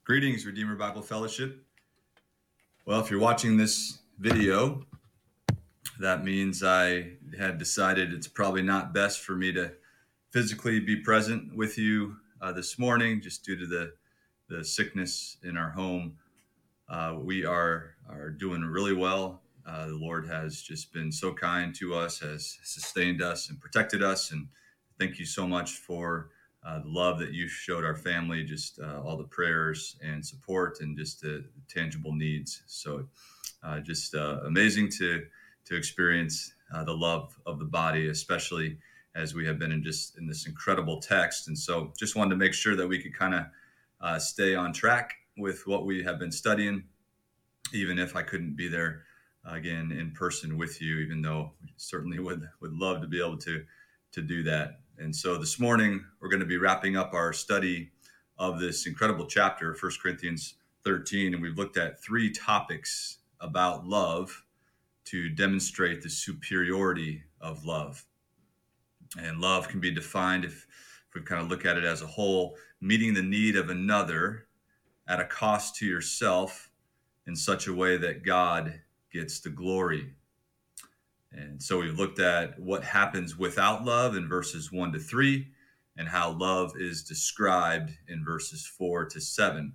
Greetings, Redeemer Bible Fellowship. Well, if you're watching this video, that means I had decided it's probably not best for me to physically be present with you this morning, just due to the sickness in our home. We are doing really well. The Lord has just been so kind to us, has sustained us and protected us. And thank you so much for the love that you showed our family, just all the prayers and support and just the tangible needs. So just amazing to experience the love of the body, especially as we have been in this incredible text. And so just wanted to make sure that we could kind of stay on track with what we have been studying, even if I couldn't be there again in person with you, even though we certainly would love to be able to do that. And so this morning, we're going to be wrapping up our study of this incredible chapter, 1 Corinthians 13. And we've looked at three topics about love to demonstrate the superiority of love. And love can be defined, if we kind of look at it as a whole, meeting the need of another at a cost to yourself in such a way that God gets the glory. And so we've looked at what happens without love in verses 1-3, and how love is described in verses 4-7.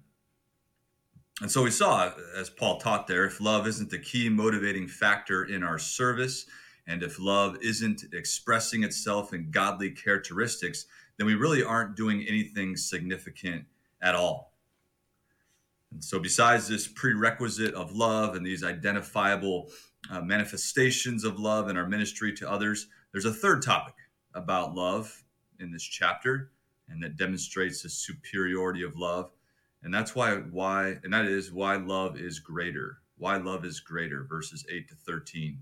And so we saw, as Paul taught there, if love isn't the key motivating factor in our service, and if love isn't expressing itself in godly characteristics, then we really aren't doing anything significant at all. And so besides this prerequisite of love and these identifiable manifestations of love in our ministry to others, there's a third topic about love in this chapter, and that demonstrates the superiority of love. And that's why love is greater. Why love is greater, verses 8-13.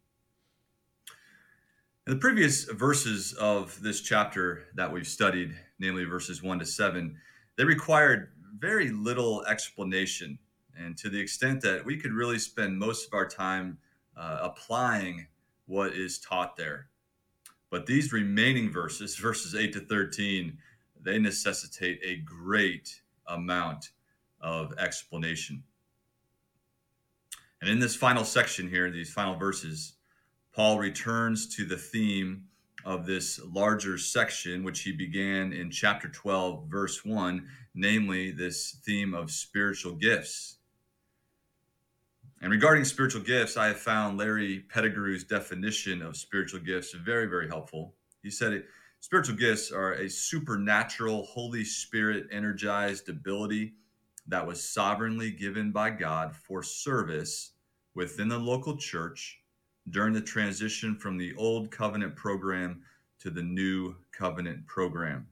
In the previous verses of this chapter that we've studied, namely verses 1-7, they required very little explanation, and to the extent that we could really spend most of our time applying what is taught there. But these remaining verses 8-13, they necessitate a great amount of explanation. And in this final section here, these final verses, Paul returns to the theme of this larger section, which he began in chapter 12, verse 1, namely this theme of spiritual gifts. And regarding spiritual gifts, I have found Larry Pettigrew's definition of spiritual gifts very, very helpful. He said spiritual gifts are a supernatural, Holy Spirit energized ability that was sovereignly given by God for service within the local church during the transition from the old covenant program to the new covenant program.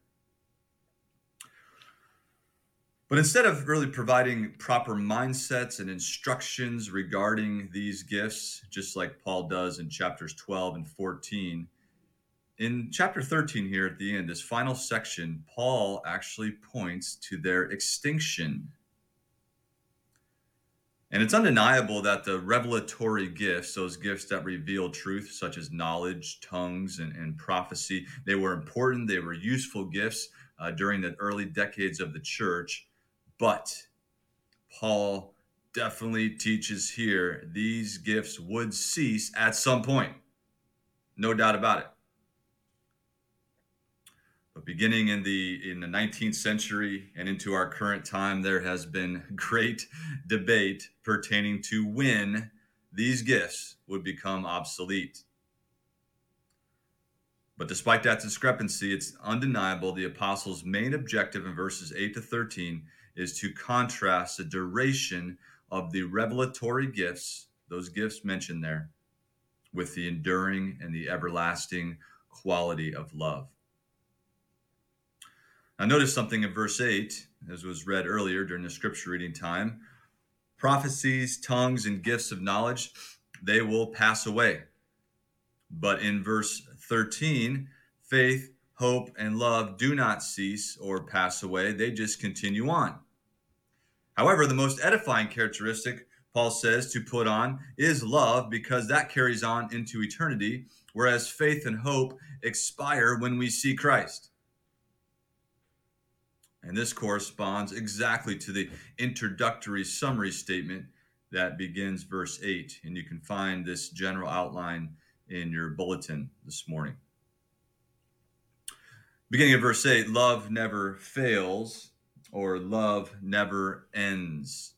But instead of really providing proper mindsets and instructions regarding these gifts, just like Paul does in chapters 12 and 14, in chapter 13 here at the end, this final section, Paul actually points to their extinction. And it's undeniable that the revelatory gifts, those gifts that reveal truth, such as knowledge, tongues, and prophecy, they were important, they were useful gifts during the early decades of the church. But Paul definitely teaches here these gifts would cease at some point. No doubt about it. But beginning in the 19th century and into our current time, there has been great debate pertaining to when these gifts would become obsolete. But despite that discrepancy, it's undeniable the apostles' main objective in verses 8-13 is to contrast the duration of the revelatory gifts, those gifts mentioned there, with the enduring and the everlasting quality of love. Now notice something in verse 8, as was read earlier during the scripture reading time. Prophecies, tongues, and gifts of knowledge, they will pass away. But in verse 13, faith, hope, and love do not cease or pass away. They just continue on. However, the most edifying characteristic, Paul says, to put on is love, because that carries on into eternity, whereas faith and hope expire when we see Christ. And this corresponds exactly to the introductory summary statement that begins verse 8. And you can find this general outline in your bulletin this morning. Beginning of verse 8, love never fails, or love never ends.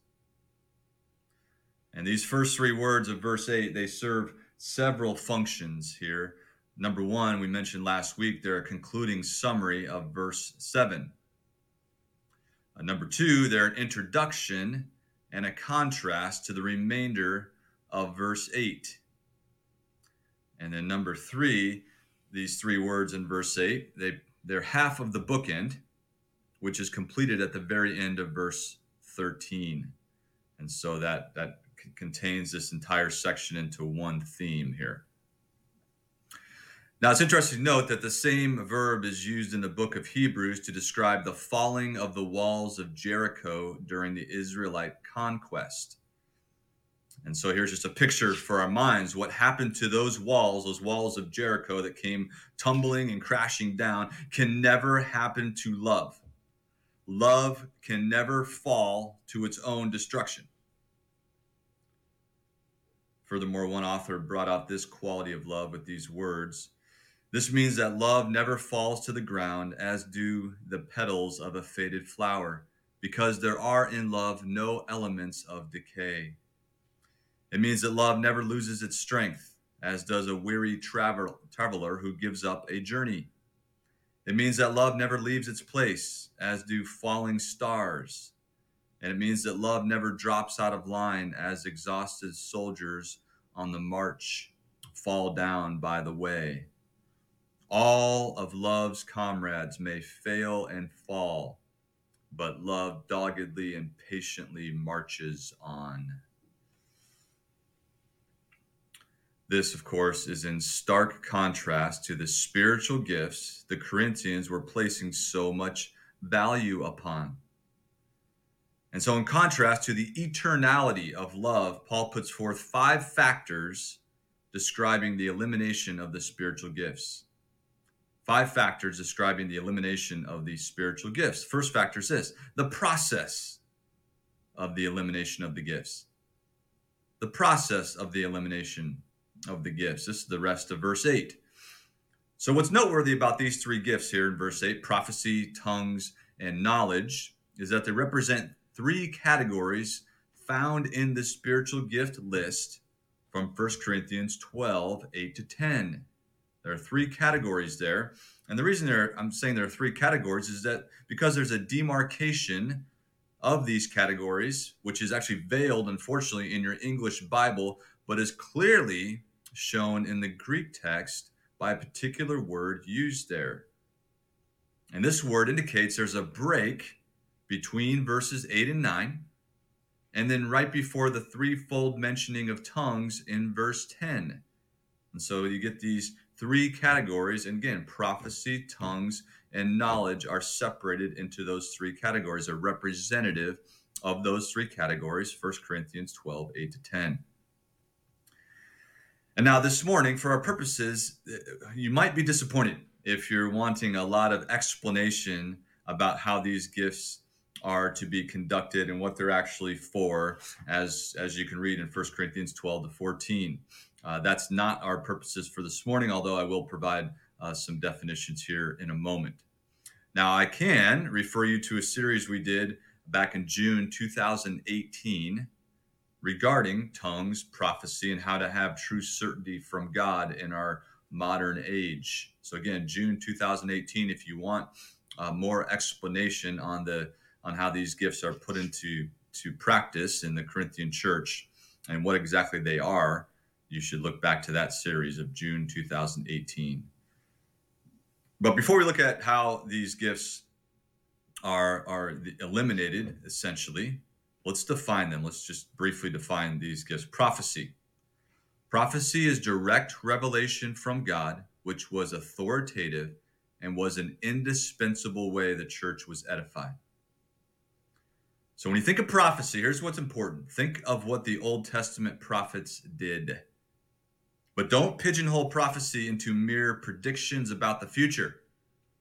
And these first three words of verse 8, they serve several functions here. Number one, we mentioned last week, they're a concluding summary of verse 7. Number two, they're an introduction and a contrast to the remainder of verse 8. And then number three, these three words in verse 8, they're half of the bookend, which is completed at the very end of verse 13. And so that contains this entire section into one theme here. Now, it's interesting to note that the same verb is used in the book of Hebrews to describe the falling of the walls of Jericho during the Israelite conquest. And so here's just a picture for our minds. What happened to those walls of Jericho that came tumbling and crashing down, can never happen to love. Love can never fall to its own destruction. Furthermore, one author brought out this quality of love with these words. This means that love never falls to the ground, as do the petals of a faded flower, because there are in love no elements of decay. It means that love never loses its strength, as does a weary traveler who gives up a journey. It means that love never leaves its place, as do falling stars. And it means that love never drops out of line, as exhausted soldiers on the march fall down by the way. All of love's comrades may fail and fall, but love doggedly and patiently marches on. This, of course, is in stark contrast to the spiritual gifts the Corinthians were placing so much value upon. And so in contrast to the eternality of love, Paul puts forth 5 factors describing the elimination of the spiritual gifts. 5 factors describing the elimination of these spiritual gifts. First factor is this: the process of the elimination of the gifts. The process of the elimination of the gifts. This is the rest of verse 8. So what's noteworthy about these 3 gifts here in verse 8, prophecy, tongues, and knowledge, is that they represent 3 categories found in the spiritual gift list from 1 Corinthians 12, 8 to 10. There are 3 categories there. And the reason I'm saying there are 3 categories is that because there's a demarcation of these categories, which is actually veiled, unfortunately, in your English Bible, but is clearly shown in the Greek text by a particular word used there. And this word indicates there's a break between verses 8 and 9, and then right before the threefold mentioning of tongues in verse 10. And so you get these 3 categories, and again, prophecy, tongues, and knowledge are separated into those 3 categories, a representative of those 3 categories, 1 Corinthians 12, 8 to 10. And now this morning, for our purposes, you might be disappointed if you're wanting a lot of explanation about how these gifts are to be conducted and what they're actually for, as you can read in 1 Corinthians 12 to 14. That's not our purposes for this morning, although I will provide some definitions here in a moment. Now, I can refer you to a series we did back in June 2018 regarding tongues, prophecy, and how to have true certainty from God in our modern age. So again, June 2018, if you want more explanation on how these gifts are put into practice in the Corinthian church and what exactly they are, you should look back to that series of June 2018. But before we look at how these gifts are eliminated, essentially, let's define them. Let's just briefly define these gifts. Prophecy. Prophecy is direct revelation from God, which was authoritative and was an indispensable way the church was edified. So when you think of prophecy, here's what's important. Think of what the Old Testament prophets did. But don't pigeonhole prophecy into mere predictions about the future.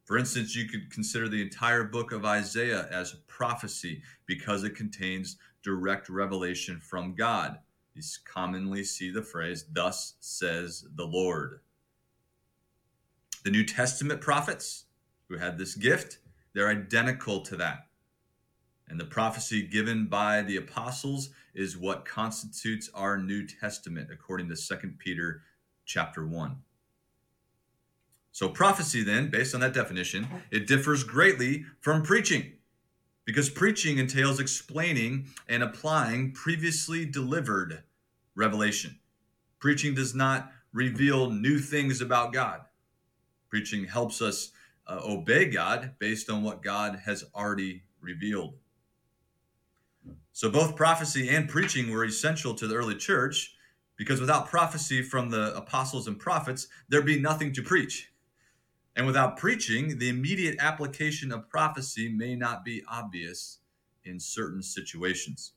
For instance, you could consider the entire book of Isaiah as prophecy because it contains direct revelation from God. You commonly see the phrase, "Thus says the Lord." The New Testament prophets who had this gift, they're identical to that. And the prophecy given by the apostles is what constitutes our New Testament, according to 2 Peter chapter 1. So prophecy then, based on that definition, it differs greatly from preaching, because preaching entails explaining and applying previously delivered revelation. Preaching does not reveal new things about God. Preaching helps us obey God based on what God has already revealed. So both prophecy and preaching were essential to the early church, because without prophecy from the apostles and prophets, there'd be nothing to preach. And without preaching, the immediate application of prophecy may not be obvious in certain situations.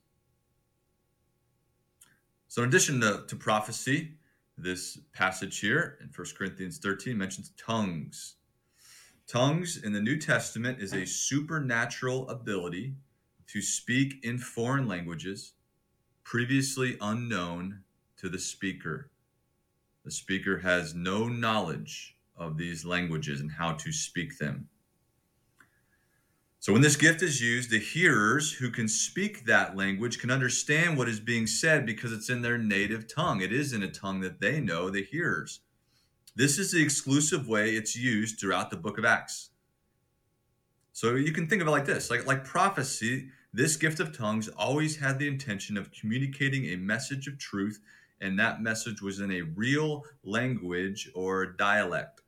So in addition to prophecy, this passage here in 1 Corinthians 13 mentions tongues. Tongues in the New Testament is a supernatural ability to speak in foreign languages previously unknown to the speaker. The speaker has no knowledge of these languages and how to speak them. So when this gift is used, the hearers who can speak that language can understand what is being said because it's in their native tongue. It is in a tongue that they know, the hearers. This is the exclusive way it's used throughout the book of Acts. So you can think of it like this, like prophecy, this gift of tongues always had the intention of communicating a message of truth, and that message was in a real language or dialect.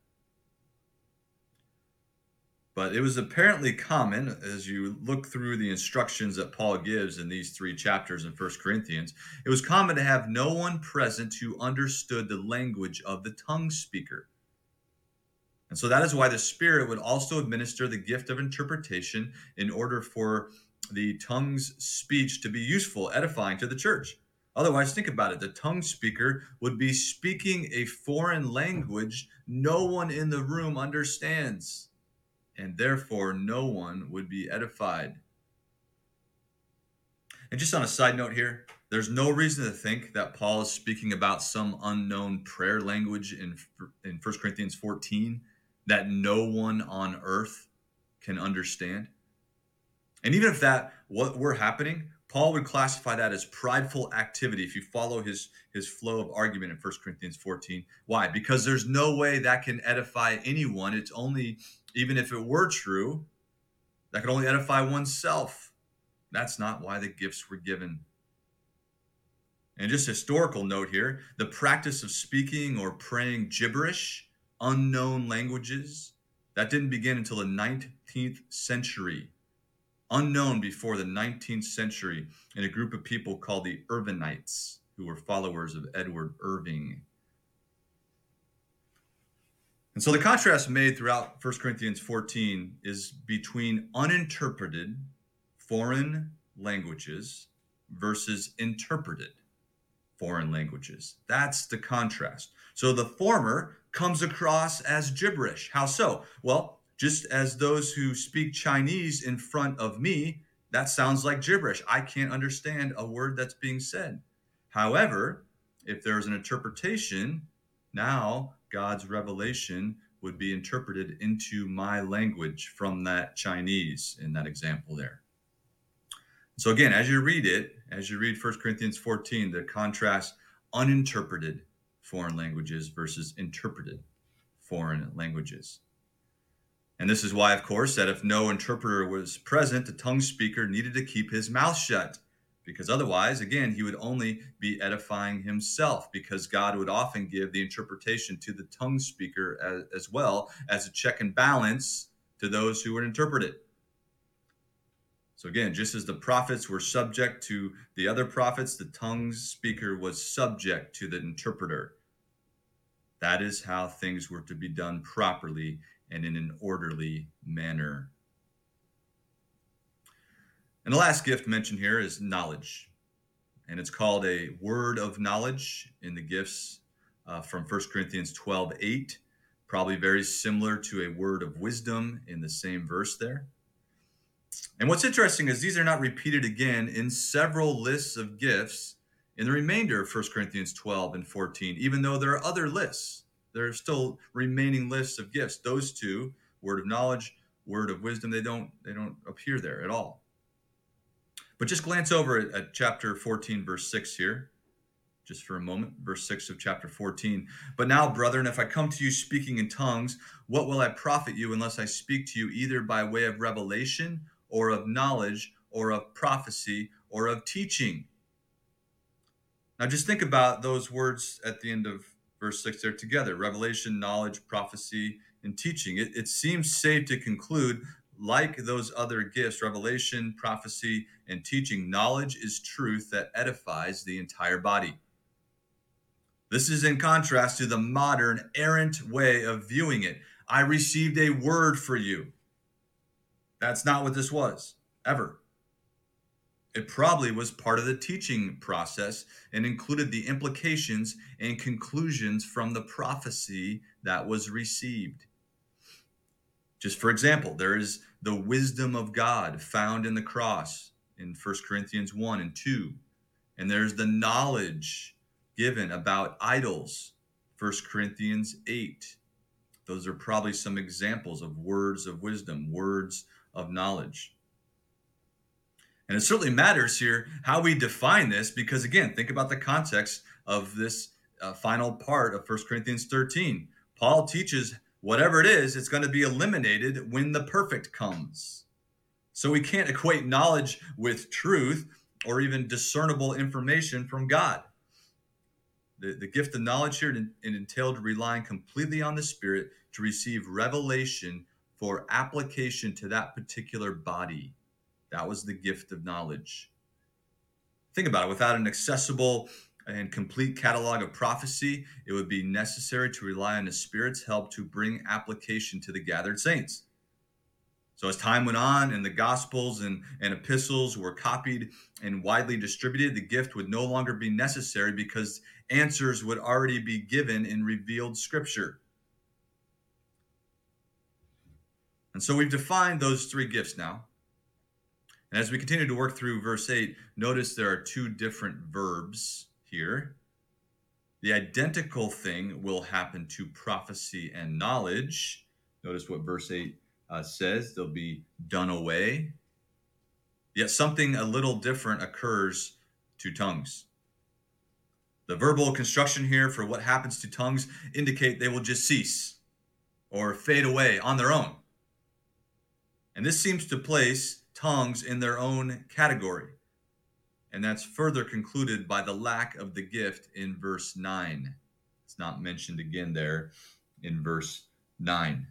But it was apparently common, as you look through the instructions that Paul gives in these 3 chapters in 1 Corinthians, it was common to have no one present who understood the language of the tongue speaker. And so that is why the Spirit would also administer the gift of interpretation in order for the tongue's speech to be useful, edifying to the church. Otherwise, think about it. The tongue speaker would be speaking a foreign language no one in the room understands, and therefore no one would be edified. And just on a side note here, there's no reason to think that Paul is speaking about some unknown prayer language in 1 Corinthians 14 that no one on earth can understand. And even if that were happening, Paul would classify that as prideful activity if you follow his flow of argument in 1 Corinthians 14. Why? Because there's no way that can edify anyone. It's only, even if it were true, that could only edify oneself. That's not why the gifts were given. And just historical note here, the practice of speaking or praying gibberish, unknown languages, that didn't begin until the 19th century. Unknown before the 19th century in a group of people called the Irvinites, who were followers of Edward Irving. And so the contrast made throughout 1 Corinthians 14 is between uninterpreted foreign languages versus interpreted foreign languages. That's the contrast. So the former comes across as gibberish. How so? Well, just as those who speak Chinese in front of me, that sounds like gibberish. I can't understand a word that's being said. However, if there's an interpretation, now God's revelation would be interpreted into my language from that Chinese in that example there. So again, as you read 1 Corinthians 14, the contrast uninterpreted foreign languages versus interpreted foreign languages. And this is why, of course, that if no interpreter was present, the tongue speaker needed to keep his mouth shut, because otherwise, again, he would only be edifying himself, because God would often give the interpretation to the tongue speaker as well as a check and balance to those who would interpret it. So again, just as the prophets were subject to the other prophets, the tongue speaker was subject to the interpreter. That is how things were to be done properly and in an orderly manner. And the last gift mentioned here is knowledge. And it's called a word of knowledge in the gifts from 1 Corinthians 12:8. probably very similar to a word of wisdom in the same verse there. And what's interesting is these are not repeated again in several lists of gifts in the remainder of 1 Corinthians 12 and 14, even though there are other lists. There are still remaining lists of gifts. Those two, word of knowledge, word of wisdom, they don't appear there at all. But just glance over at chapter 14, verse 6 here, just for a moment, verse 6 of chapter 14. But now, brethren, if I come to you speaking in tongues, what will I profit you unless I speak to you either by way of revelation or of knowledge or of prophecy or of teaching? Now just think about those words at the end of verse 6 there together: revelation, knowledge, prophecy, and teaching. It seems safe to conclude, like those other gifts, revelation, prophecy, and teaching, knowledge is truth that edifies the entire body. This is in contrast to the modern, errant way of viewing it. I received a word for you. That's not what this was, ever. It probably was part of the teaching process and included the implications and conclusions from the prophecy that was received. Just for example, there is the wisdom of God found in the cross in 1 Corinthians 1 and 2. And there's the knowledge given about idols, 1 Corinthians 8. Those are probably some examples of words of wisdom, words of knowledge. And it certainly matters here how we define this, because again, think about the context of this final part of 1 Corinthians 13. Paul teaches whatever it is, it's going to be eliminated when the perfect comes. So we can't equate knowledge with truth or even discernible information from God. The gift of knowledge here, it entailed relying completely on the Spirit to receive revelation for application to that particular body. That was the gift of knowledge. Think about it. Without an accessible and complete catalog of prophecy, it would be necessary to rely on the Spirit's help to bring application to the gathered saints. So as time went on and the Gospels and epistles were copied and widely distributed, the gift would no longer be necessary because answers would already be given in revealed Scripture. And so we've defined those three gifts now. And as we continue to work through verse 8, notice there are two different verbs here. The identical thing will happen to prophecy and knowledge. Notice what verse 8 says. They'll be done away. Yet something a little different occurs to tongues. The verbal construction here for what happens to tongues indicate they will just cease or fade away on their own. And this seems to place tongues in their own category. And that's further concluded by the lack of the gift in verse 9. It's not mentioned again there in verse 9.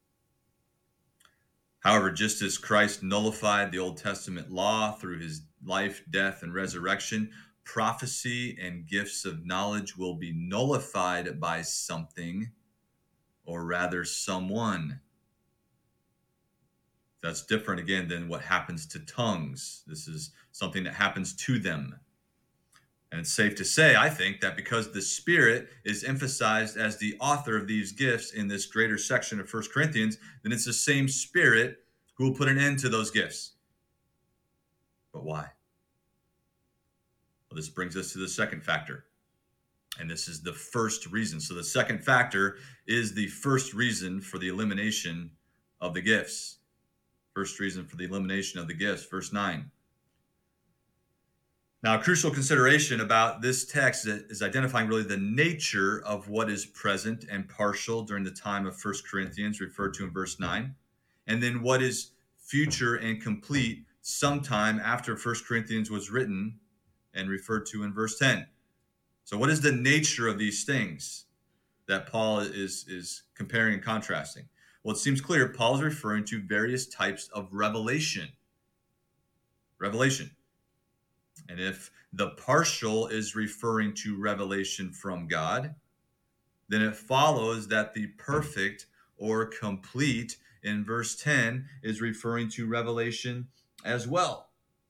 However, just as Christ nullified the Old Testament law through his life, death, and resurrection, prophecy and gifts of knowledge will be nullified by something, or rather someone. That's different, again, than what happens to tongues. This is something that happens to them. And it's safe to say, I think, that because the Spirit is emphasized as the author of these gifts in this greater section of 1 Corinthians, then it's the same Spirit who will put an end to those gifts. But why? Well, this brings us to the second factor. And this is the first reason. So the second factor is the first reason for the elimination of the gifts. First reason for the elimination of the gifts, verse 9. Now, a crucial consideration about this text is identifying really the nature of what is present and partial during the time of 1 Corinthians, referred to in verse 9, and then what is future and complete sometime after 1 Corinthians was written and referred to in verse 10. So what is the nature of these things that Paul is comparing and contrasting? Well, it seems clear Paul is referring to various types of revelation. Revelation. And if the partial is referring to revelation from God, then it follows that the perfect or complete in verse 10 is referring to revelation as well.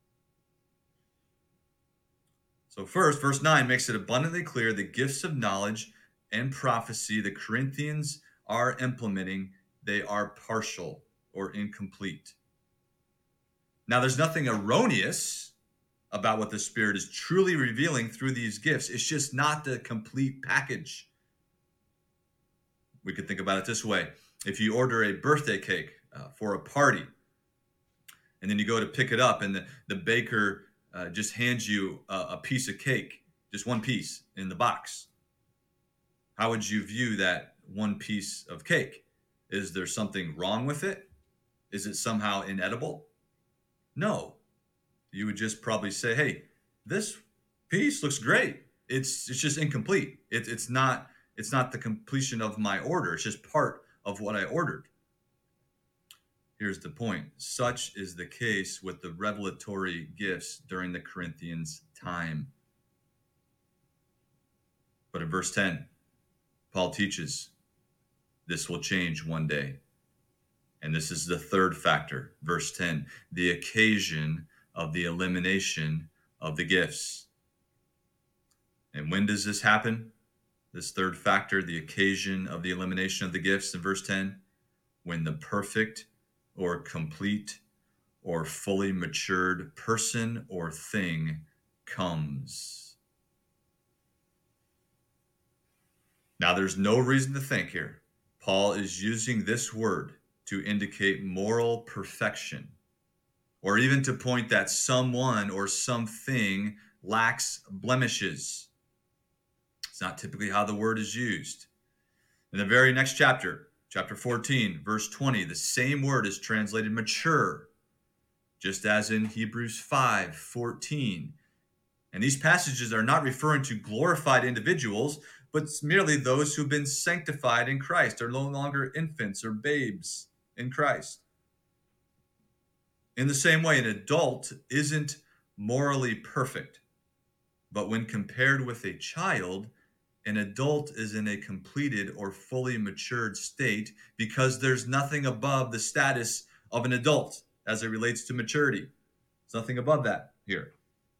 So first, verse 9 makes it abundantly clear the gifts of knowledge and prophecy the Corinthians are implementing, they are partial or incomplete. Now, there's nothing erroneous about what the Spirit is truly revealing through these gifts. It's just not the complete package. We could think about it this way. If you order a birthday cake for a party, and then you go to pick it up, and the baker just hands you a piece of cake, just one piece in the box, how would you view that one piece of cake? Is there something wrong with it? Is it somehow inedible? No. You would just probably say, hey, this piece looks great. It's just incomplete. It's not the completion of my order. It's just part of what I ordered. Here's the point. Such is the case with the revelatory gifts during the Corinthians' time. But in verse 10, Paul teaches this will change one day. And this is the third factor. Verse 10, the occasion of the elimination of the gifts. And when does this happen? This third factor, the occasion of the elimination of the gifts in verse 10, when the perfect or complete or fully matured person or thing comes. Now, there's no reason to think here Paul is using this word to indicate moral perfection, or even to point that someone or something lacks blemishes. It's not typically how the word is used. In the very next chapter, chapter 14, verse 20, the same word is translated mature, just as in Hebrews 5:14. And these passages are not referring to glorified individuals, but merely those who've been sanctified in Christ, are no longer infants or babes in Christ. In the same way, an adult isn't morally perfect, but when compared with a child, an adult is in a completed or fully matured state because there's nothing above the status of an adult as it relates to maturity. There's nothing above that here.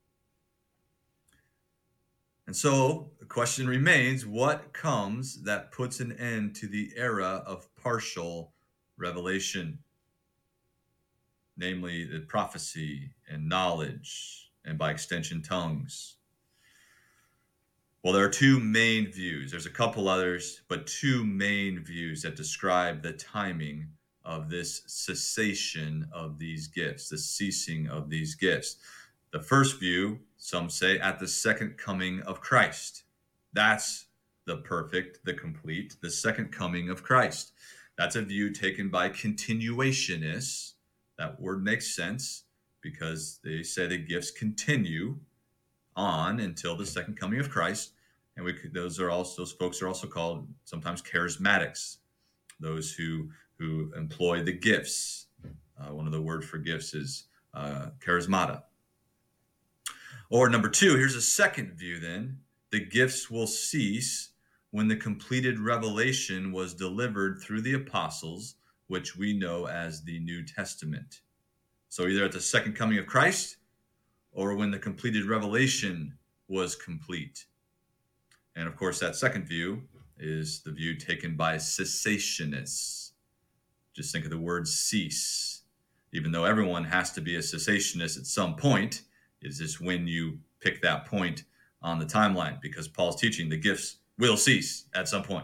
And so the question remains, what comes that puts an end to the era of partial revelation? Namely, the prophecy and knowledge, and by extension, tongues. Well, there are two main views. There's a couple others, but two main views that describe the timing of this cessation of these gifts, the ceasing of these gifts. The first view, some say, at the second coming of Christ. That's the perfect, the complete, the second coming of Christ. That's a view taken by continuationists. That word makes sense because they say the gifts continue on until the second coming of Christ. And those folks are also called sometimes charismatics, those who employ the gifts. One of the word for gifts is charismata. Or number two, here's a second view then. The gifts will cease when the completed revelation was delivered through the apostles, which we know as the New Testament. So either at the second coming of Christ or when the completed revelation was complete. And of course, that second view is the view taken by cessationists. Just think of the word cease. Even though everyone has to be a cessationist at some point, it's just when you pick that point on the timeline, because Paul's teaching the gifts will cease at some point.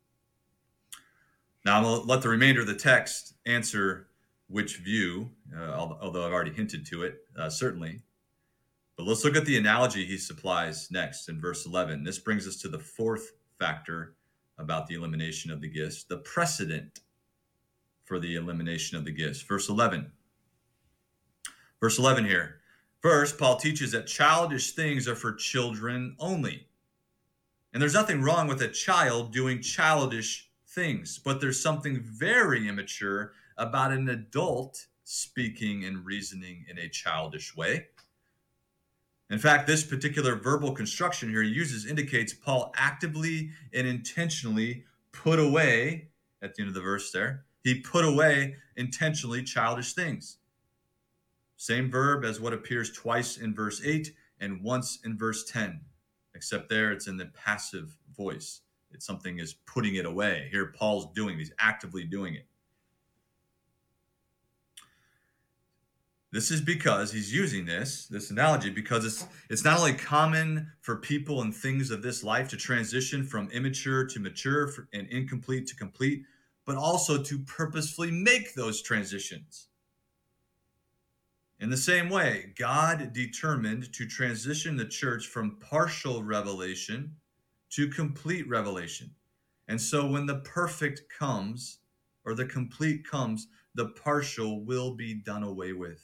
Now, I'm going to let the remainder of the text answer which view, although I've already hinted to it, certainly. But let's look at the analogy he supplies next in verse 11. This brings us to the fourth factor about the elimination of the gifts, the precedent for the elimination of the gifts. Verse 11. Verse 11 here. First, Paul teaches that childish things are for children only. And there's nothing wrong with a child doing childish things, but there's something very immature about an adult speaking and reasoning in a childish way. In fact, this particular verbal construction here he uses indicates Paul actively and intentionally put away, at the end of the verse there, he put away intentionally childish things. Same verb as what appears twice in verse 8 and once in verse 10, except there it's in the passive voice. something is putting it away. Here, Paul's doing it. He's actively doing it. This is because he's using this analogy because it's not only common for people and things of this life to transition from immature to mature and incomplete to complete, but also to purposefully make those transitions. In the same way, God determined to transition the church from partial revelation to complete revelation. And so when the perfect comes, or the complete comes, the partial will be done away with.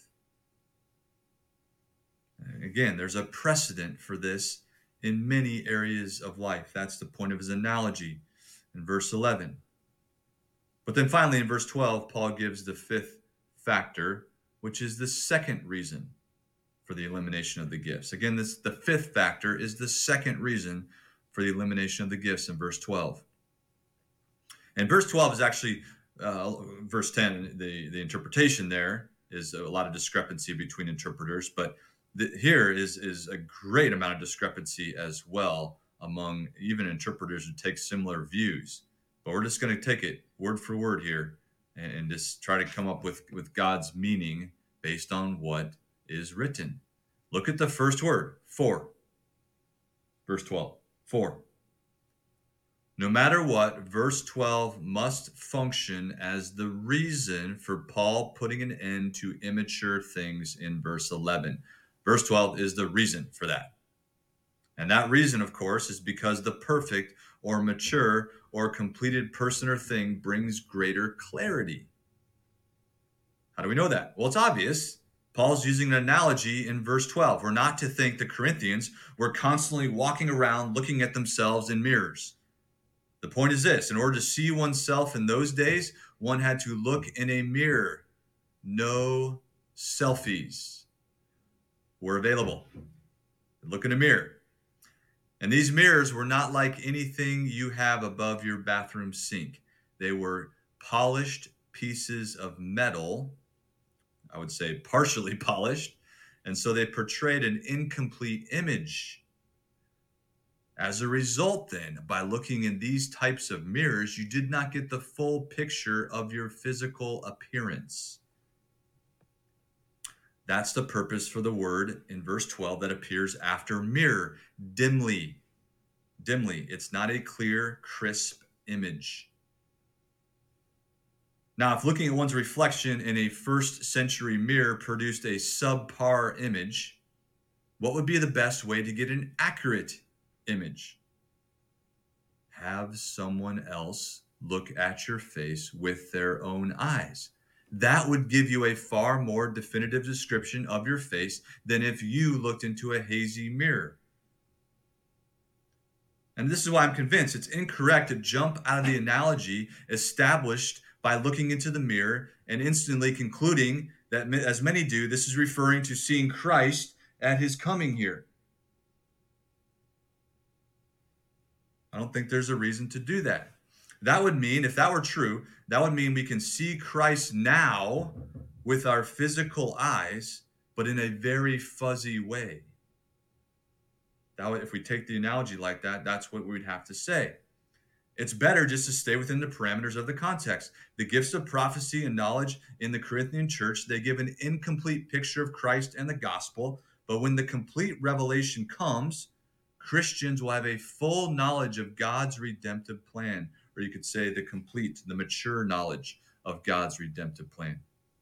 Again, there's a precedent for this in many areas of life. That's the point of his analogy in verse 11. But then finally, in verse 12, Paul gives the fifth factor, which is the second reason for the elimination of the gifts. Again, the fifth factor is the second reason for the elimination of the gifts in verse 12. And verse 12 is actually verse 10. The interpretation there is a lot of discrepancy between interpreters, but here is a great amount of discrepancy as well among even interpreters who take similar views. But we're just going to take it word for word here and just try to come up with God's meaning based on what is written. Look at the first word, for. Verse 12, for. No matter what, verse 12 must function as the reason for Paul putting an end to immature things in verse 11. Verse 12 is the reason for that. And that reason, of course, is because the perfect or mature or completed person or thing brings greater clarity. How do we know that? Well, it's obvious. Paul's using an analogy in verse 12. We're not to think the Corinthians were constantly walking around looking at themselves in mirrors. The point is this: in order to see oneself in those days, one had to look in a mirror. No selfies were available. Look in a mirror. And these mirrors were not like anything you have above your bathroom sink. They were polished pieces of metal, I would say partially polished, and so they portrayed an incomplete image. As a result, then, by looking in these types of mirrors, you did not get the full picture of your physical appearance. That's the purpose for the word in verse 12 that appears after mirror, dimly. Dimly. It's not a clear, crisp image. Now, if looking at one's reflection in a first century mirror produced a subpar image, what would be the best way to get an accurate image? Have someone else look at your face with their own eyes. That would give you a far more definitive description of your face than if you looked into a hazy mirror. And this is why I'm convinced it's incorrect to jump out of the analogy established by looking into the mirror and instantly concluding that, as many do, this is referring to seeing Christ at his coming here. I don't think there's a reason to do that. That would mean, if that were true, that would mean we can see Christ now with our physical eyes, but in a very fuzzy way. That would, if we take the analogy like that, that's what we'd have to say. It's better just to stay within the parameters of the context. The gifts of prophecy and knowledge in the Corinthian church, they give an incomplete picture of Christ and the gospel, but when the complete revelation comes, Christians will have a full knowledge of God's redemptive plan, or you could say the mature knowledge of God's redemptive plan.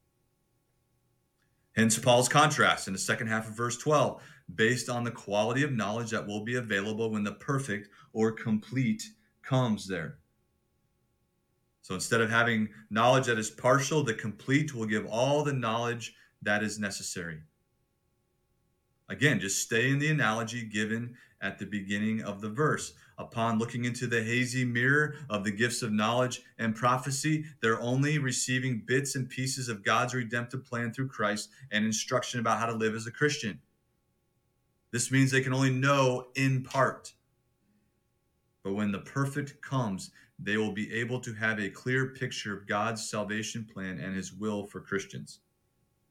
Hence Paul's contrast in the second half of verse 12, based on the quality of knowledge that will be available when the perfect or complete comes there. So instead of having knowledge that is partial, the complete will give all the knowledge that is necessary. Again, just stay in the analogy given at the beginning of the verse. Upon looking into the hazy mirror of the gifts of knowledge and prophecy, they're only receiving bits and pieces of God's redemptive plan through Christ and instruction about how to live as a Christian. This means they can only know in part. But when the perfect comes, they will be able to have a clear picture of God's salvation plan and his will for Christians.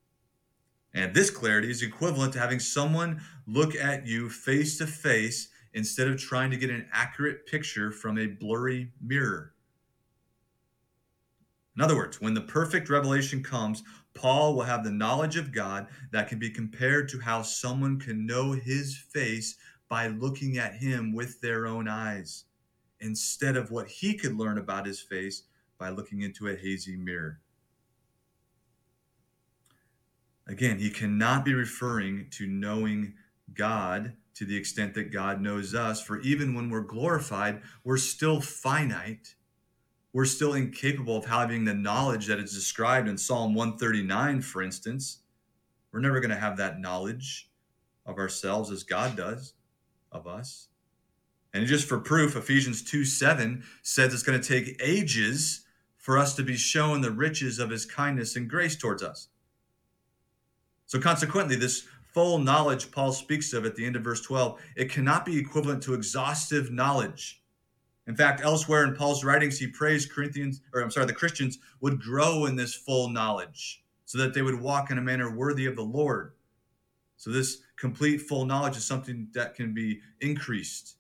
And this clarity is equivalent to having someone look at you face to face instead of trying to get an accurate picture from a blurry mirror. In other words, when the perfect revelation comes, Paul will have the knowledge of God that can be compared to how someone can know his face by looking at him with their own eyes, instead of what he could learn about his face by looking into a hazy mirror. Again, he cannot be referring to knowing God to the extent that God knows us, for even when we're glorified, we're still finite. We're still incapable of having the knowledge that is described in Psalm 139, for instance. We're never going to have that knowledge of ourselves as God does of us. And just for proof, Ephesians 2:7 says it's going to take ages for us to be shown the riches of his kindness and grace towards us. So consequently, this full knowledge Paul speaks of at the end of verse 12, it cannot be equivalent to exhaustive knowledge. In fact, elsewhere in Paul's writings, he prays the Christians would grow in this full knowledge so that they would walk in a manner worthy of the Lord. So this complete full knowledge is something that can be increased.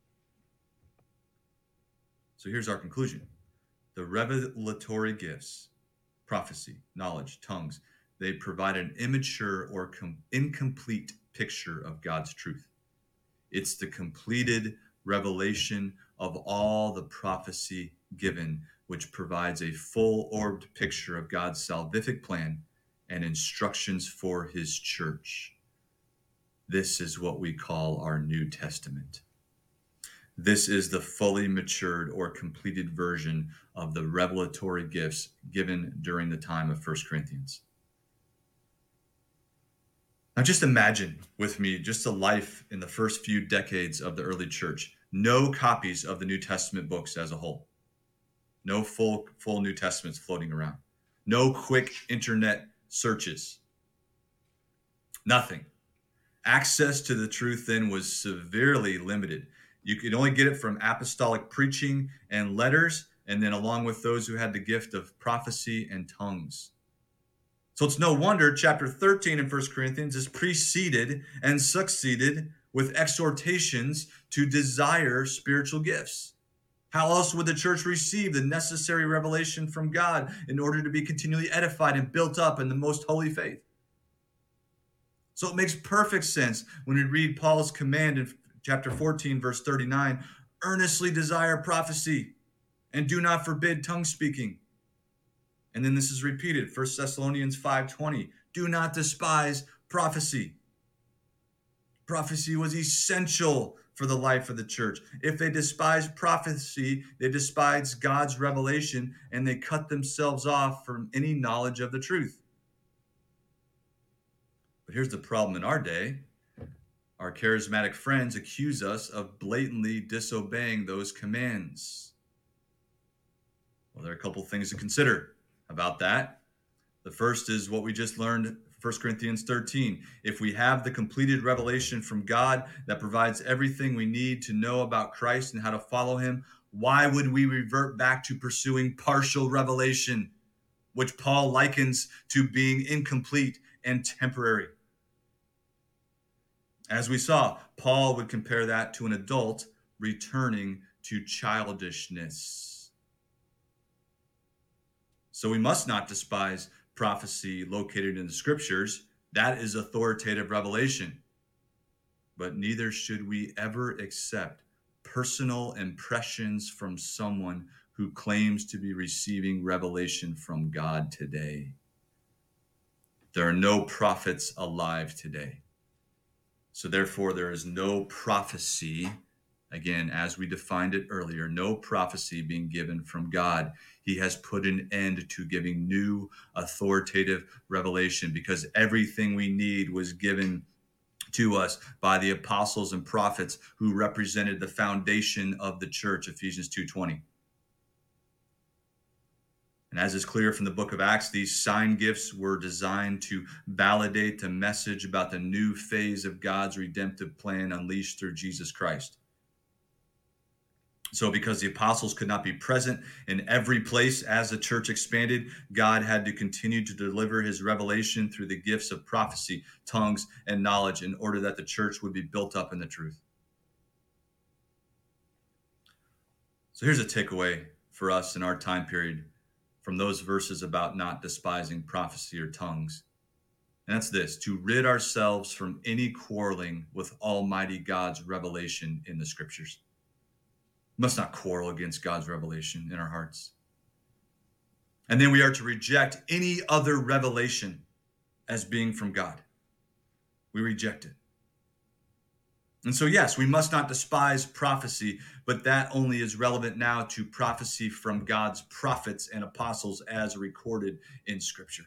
So here's our conclusion. The revelatory gifts, prophecy, knowledge, tongues, they provide an immature or incomplete picture of God's truth. It's the completed revelation of all the prophecy given, which provides a full-orbed picture of God's salvific plan and instructions for his church. This is what we call our New Testament. This is the fully matured or completed version of the revelatory gifts given during the time of 1 Corinthians. Now just imagine with me just a life in the first few decades of the early church. No copies of the New Testament books as a whole. No full New Testaments floating around. No quick internet searches. Nothing. Access to the truth then was severely limited. You could only get it from apostolic preaching and letters, and then along with those who had the gift of prophecy and tongues. So it's no wonder chapter 13 in 1 Corinthians is preceded and succeeded with exhortations to desire spiritual gifts. How else would the church receive the necessary revelation from God in order to be continually edified and built up in the most holy faith? So it makes perfect sense when we read Paul's command in chapter 14, verse 39, earnestly desire prophecy and do not forbid tongue speaking. And then this is repeated, 1 Thessalonians 5:20, do not despise prophecy. Prophecy was essential for the life of the church. If they despised prophecy, they despised God's revelation, and they cut themselves off from any knowledge of the truth. But here's the problem in our day. Our charismatic friends accuse us of blatantly disobeying those commands. Well, there are a couple things to consider about that. The first is what we just learned, 1 Corinthians 13. If we have the completed revelation from God that provides everything we need to know about Christ and how to follow him, why would we revert back to pursuing partial revelation, which Paul likens to being incomplete and temporary? As we saw, Paul would compare that to an adult returning to childishness. So we must not despise prophecy located in the scriptures. That is authoritative revelation. But neither should we ever accept personal impressions from someone who claims to be receiving revelation from God today. There are no prophets alive today. So therefore, there is no prophecy, again, as we defined it earlier, no prophecy being given from God. He has put an end to giving new authoritative revelation because everything we need was given to us by the apostles and prophets who represented the foundation of the church, Ephesians 2:20. And as is clear from the book of Acts, these sign gifts were designed to validate the message about the new phase of God's redemptive plan unleashed through Jesus Christ. So because the apostles could not be present in every place as the church expanded, God had to continue to deliver his revelation through the gifts of prophecy, tongues, and knowledge in order that the church would be built up in the truth. So here's a takeaway for us in our time period from those verses about not despising prophecy or tongues. And that's this: to rid ourselves from any quarreling with Almighty God's revelation in the scriptures. We must not quarrel against God's revelation in our hearts. And then we are to reject any other revelation as being from God. We reject it. And so, yes, we must not despise prophecy, but that only is relevant now to prophecy from God's prophets and apostles as recorded in Scripture.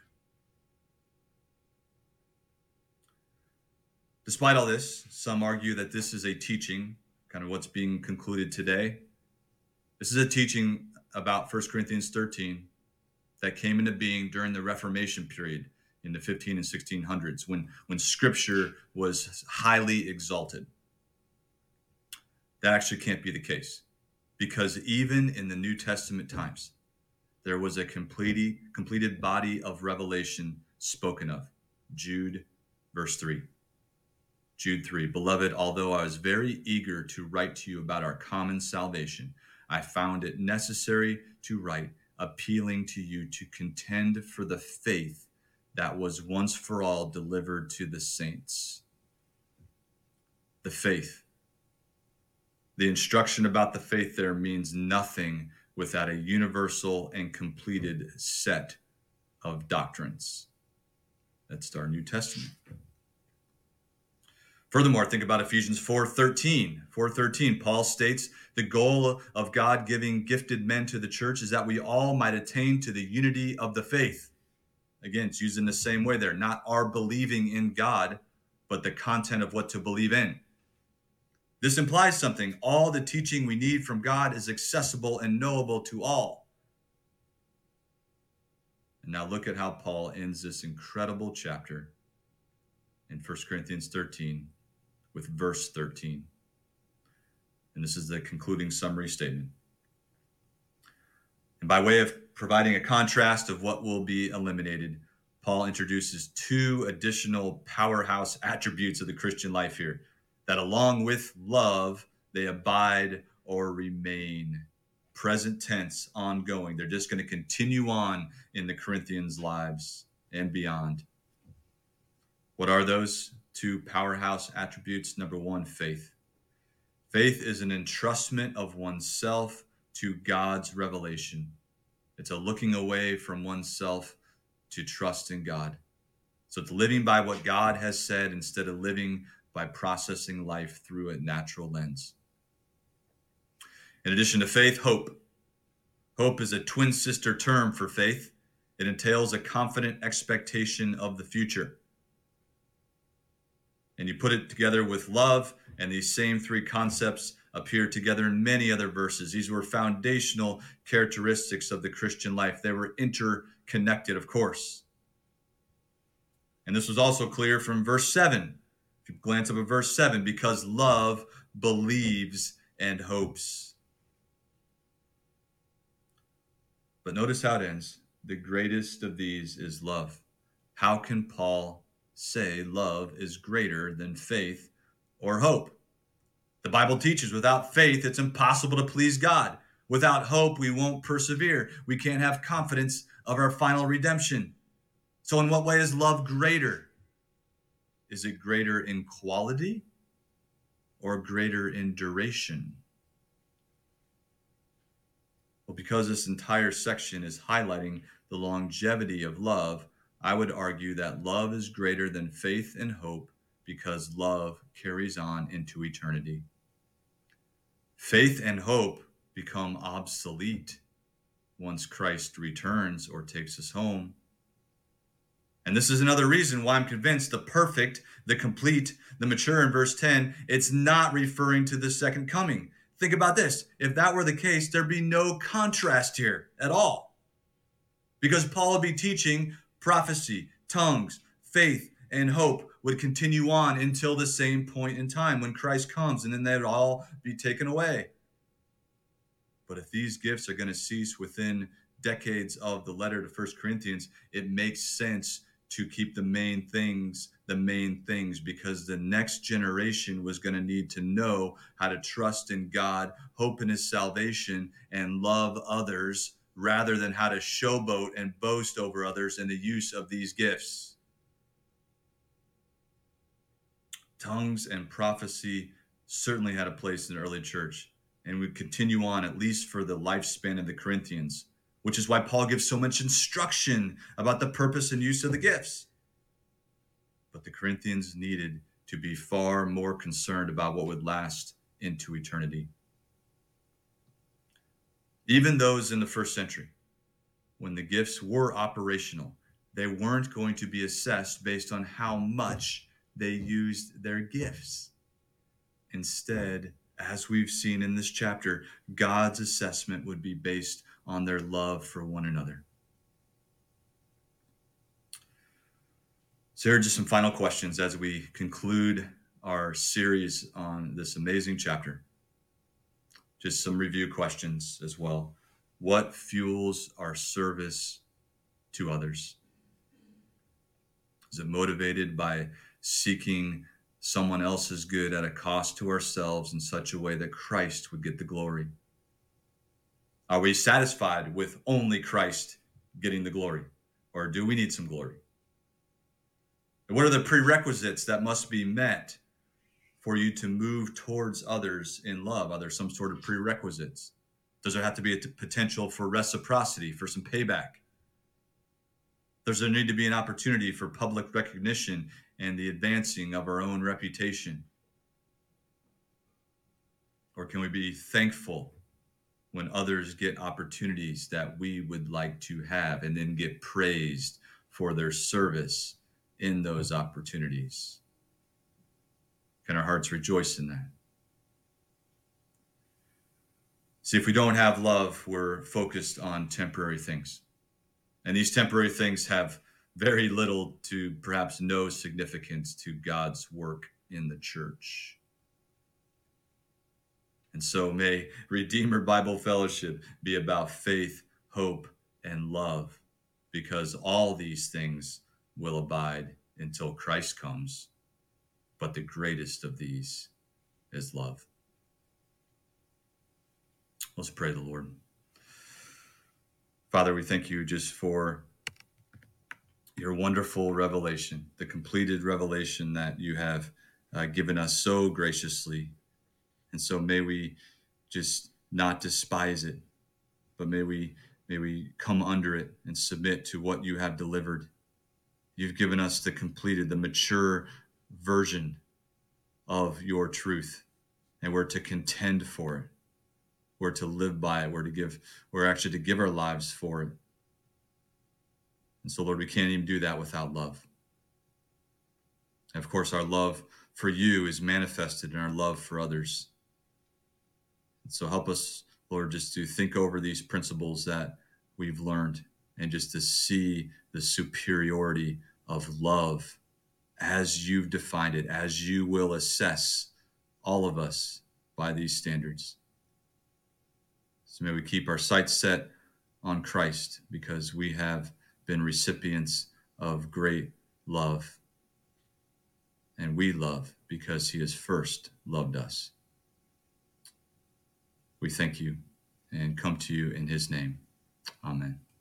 Despite all this, some argue that this is a teaching, kind of what's being concluded today. This is a teaching about 1 Corinthians 13 that came into being during the Reformation period in the 15 and 1600s when Scripture was highly exalted. That actually can't be the case, because even in the New Testament times, there was a completed body of revelation spoken of. Jude, verse 3. Jude 3, beloved, although I was very eager to write to you about our common salvation, I found it necessary to write, appealing to you to contend for the faith that was once for all delivered to the saints. The faith. The instruction about the faith there means nothing without a universal and completed set of doctrines. That's our New Testament. Furthermore, think about Ephesians 4:13. 4:13, Paul states, the goal of God giving gifted men to the church is that we all might attain to the unity of the faith. Again, it's used in the same way there, not our believing in God, but the content of what to believe in. This implies something. All the teaching we need from God is accessible and knowable to all. And now look at how Paul ends this incredible chapter in 1 Corinthians 13 with verse 13. And this is the concluding summary statement. And by way of providing a contrast of what will be eliminated, Paul introduces two additional powerhouse attributes of the Christian life here, that along with love, they abide or remain. Present tense, ongoing. They're just going to continue on in the Corinthians' lives and beyond. What are those two powerhouse attributes? Number one, faith. Faith is an entrustment of oneself to God's revelation. It's a looking away from oneself to trust in God. So it's living by what God has said instead of living by processing life through a natural lens. In addition to faith, hope. Hope is a twin sister term for faith. It entails a confident expectation of the future. And you put it together with love, and these same three concepts appear together in many other verses. These were foundational characteristics of the Christian life. They were interconnected, of course. And this was also clear from verse 7. If you glance up at verse 7, because love believes and hopes. But notice how it ends. The greatest of these is love. How can Paul say love is greater than faith or hope? The Bible teaches without faith, it's impossible to please God. Without hope, we won't persevere. We can't have confidence of our final redemption. So in what way is love greater? Is it greater in quality or greater in duration? Well, because this entire section is highlighting the longevity of love, I would argue that love is greater than faith and hope because love carries on into eternity. Faith and hope become obsolete once Christ returns or takes us home. And this is another reason why I'm convinced the perfect, the complete, the mature in verse 10, it's not referring to the second coming. Think about this. If that were the case, there'd be no contrast here at all. Because Paul would be teaching prophecy, tongues, faith, and hope would continue on until the same point in time when Christ comes, and then they'd all be taken away. But if these gifts are going to cease within decades of the letter to 1 Corinthians, it makes sense to keep the main things the main things, because the next generation was going to need to know how to trust in God, hope in his salvation, and love others, rather than how to showboat and boast over others in the use of these gifts. Tongues and prophecy certainly had a place in the early church and would continue on at least for the lifespan of the Corinthians, which is why Paul gives so much instruction about the purpose and use of the gifts. But the Corinthians needed to be far more concerned about what would last into eternity. Even those in the first century, when the gifts were operational, they weren't going to be assessed based on how much they used their gifts. Instead, as we've seen in this chapter, God's assessment would be based on their love for one another. So here are just some final questions as we conclude our series on this amazing chapter. Just some review questions as well. What fuels our service to others? Is it motivated by seeking someone else's good at a cost to ourselves in such a way that Christ would get the glory? Are we satisfied with only Christ getting the glory, or do we need some glory? And what are the prerequisites that must be met for you to move towards others in love? Are there some sort of prerequisites? Does there have to be a potential for reciprocity, for some payback? Does there need to be an opportunity for public recognition and the advancing of our own reputation? Or can we be thankful when others get opportunities that we would like to have and then get praised for their service in those opportunities? Can our hearts rejoice in that? See, if we don't have love, we're focused on temporary things. And these temporary things have very little to perhaps no significance to God's work in the church. And so may Redeemer Bible Fellowship be about faith, hope, and love, because all these things will abide until Christ comes. But the greatest of these is love. Let's pray the Lord. Father, we thank you just for your wonderful revelation, the completed revelation that you have given us so graciously. And so may we just not despise it, but may we come under it and submit to what you have delivered. You've given us the completed, the mature version of your truth, and we're to contend for it. We're to live by it. We're actually to give our lives for it. And so, Lord, we can't even do that without love. And of course, our love for you is manifested in our love for others. And so help us, Lord, just to think over these principles that we've learned and just to see the superiority of love as you've defined it, as you will assess all of us by these standards. So may we keep our sights set on Christ, because we have been recipients of great love. And we love because he has first loved us. We thank you and come to you in his name. Amen.